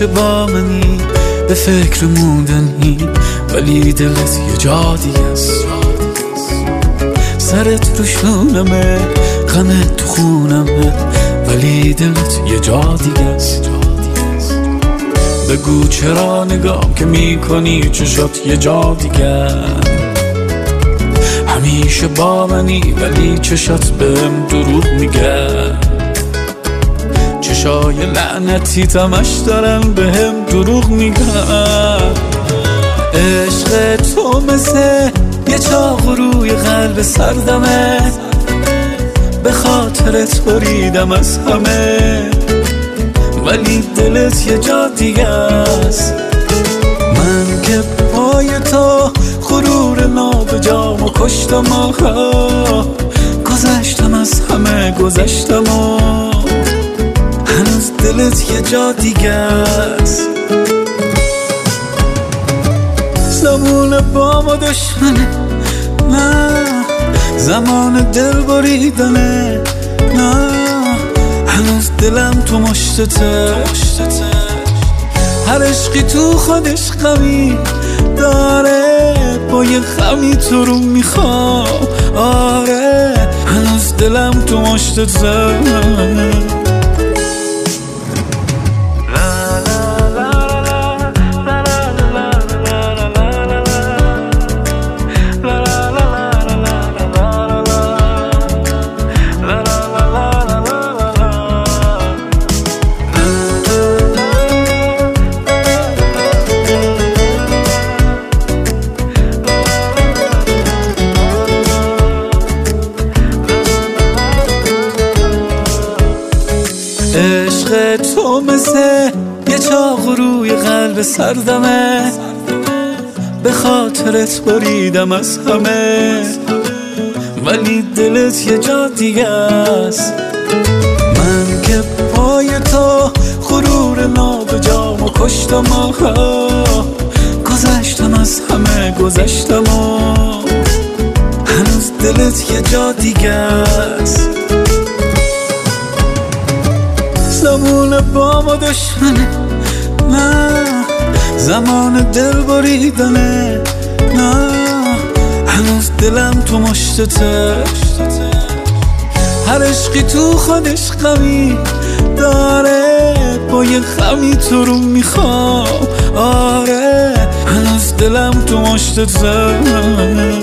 همیشه با منی، به فکر موندنی، ولی دلت یه جا دیگه است. سرت رو شونمه، غمت تو خونمه، ولی دلت یه جا دیگه است. بگو چرا نگام که میکنی چشات یه جا دیگه، همیشه با منی ولی چشات بهم دروغ میگه. چشای لعنتی تمش دارن بهم دروغ میگن. عشق تو مثل یه چاق روی قلب سردمه، به خاطرت بریدم از همه، ولی دلت یه جا دیگه است. من که پای تو غرور نابجامو کشتم، گذشتم از همه گذشتم و هنوز دلت یه جا دیگه است. زمان با ما دشمنه، نه زمان دل بریدنه، نه هنوز دلم تو مشتته. هر عشقی تو خودش غمی داره، با یه غمی تو رو میخوام. آره هنوز دلم تو مشتته. عشق تو مثل یه چاق روی قلب سردمه، به خاطرت بریدم از همه، ولی دلت یه جا دیگه است. من که پای تو غرور نابجامو کشتم، گذشتم از همه گذشتم و هنوز دلت یه جا دیگه است. زمان با ما دشمنه، نه زمان دل بریدنه، نه هنوز دلم تو مشتته. هر عشقی تو خودش غمی داره، با یه غمی تو رو میخوام. آره هنوز دلم تو مشتته.